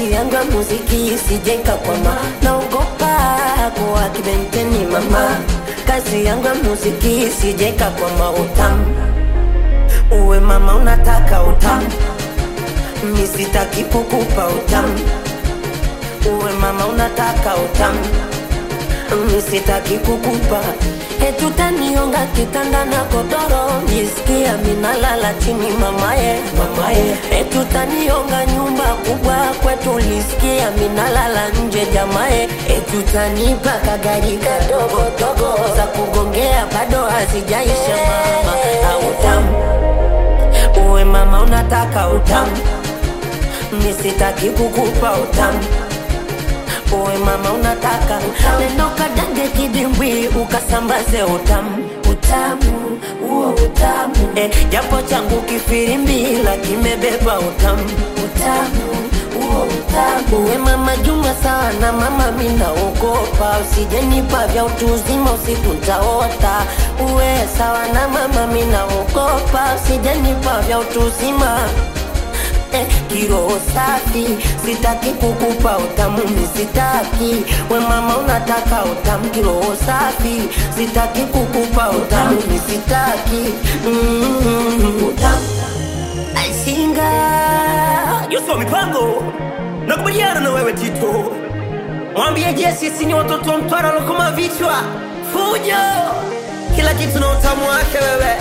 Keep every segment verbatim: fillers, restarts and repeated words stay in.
kazi yangu ya muziki sijenga kwa ma naogopa kuwa kibenteni mama. Kazi yangu ya muziki sijenga kwa mautamu. Uwe mama unataka utamu, mimi sitaki kukupa utamu. Uwe mama unataka utamu, mimi sitaki kukupa. Etu tanionga kitanda na kodoro, nisikia minalala chini mamaye, mamaye. Etu tanionga nyumba kubwa kwetu, nisikia minalala nje jamae. Etu tanipa kagari kadogo dogo, za kugongea bado hazijaisha mama. Utamu, uwe mama unataka utamu, mimi sitaki kukupa utamu. Uwe mama unataka neno kadange kidimbwi ukasambaze utamu. Utamu, uo utamu eh, japo changu kifirimbi la kimebeba utamu. Utamu, uo utamu. Uwe mama junga sana mama mina ukopa, usijenipa vya utuzima usiku ntaota. Uwe sawa na mama mina ukopa, usijenipa vya utuzima Eh, kiro safi, sitaki kukupa utamu, mimi sitaki. We mama unataka utamu, kiro safi, sitaki kukupa utamu, mimi sitaki. Mm-hmm. Utamu Aisinga Yoso mipango nakubaliana na wewe Tito. Mwambie je sisi ni watoto mtwara lokoma vichwa fujo, kila kitu na utamu wake wewe.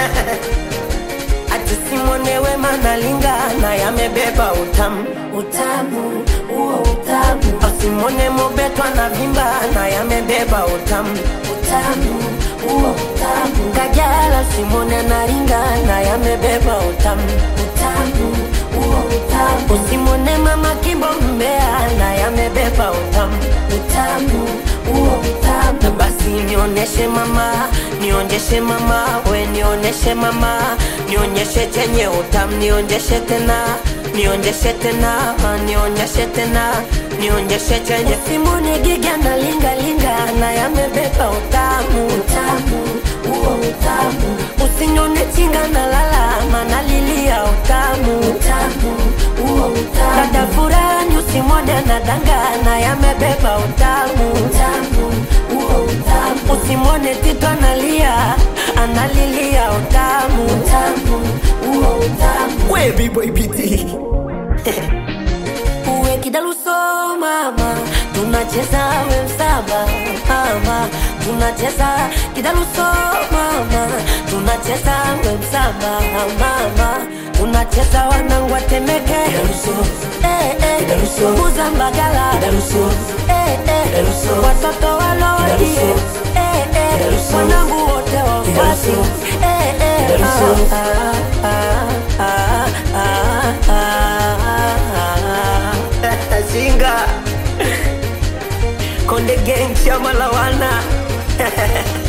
Ati simonewe manalinga na yamebeba utamu. Utamu, uo utamu. Asimone mobetwa na vimba na yamebeba utamu. Utamu, uo utamu. Kajala simone naringa na yamebeba utamu. Utamu, uo utamu. Usimone mama Kimbo Mbea na yamebeba utamu. Utamu, uo utamu. Basi nioneshe mama, nionjeshe mama, we nioneshe mama, nionyeshe chenye utamu, nionyeshe tena, nionyeshe tena, nionyeshe tena, nionyeshe chenye. Simone giga na linga linga na yamebeba utamu. Utamu, uo utamu. Usinyone chinga na lala mana lilia utamu. Utamu, uo utamu. Dada furani usimone na danga na yamebeba utamu. Utamu, uo utamu. Usimone Tito analia, analilia utamu. Utamu, uo utamu. We B-boy B T Uwe kidaluso mama, tunacheza we msaba mama. Tunacheza kidaluso mama, tunacheza we msaba mama. Tunacheza wanangu watemeke eh eh, Muza Mbagala eh eh, watoto walodi eh eh, wanangu wote wafasi eh eh. Ah ah ah ah ah ah. Singa Konde Gang Chama Lawana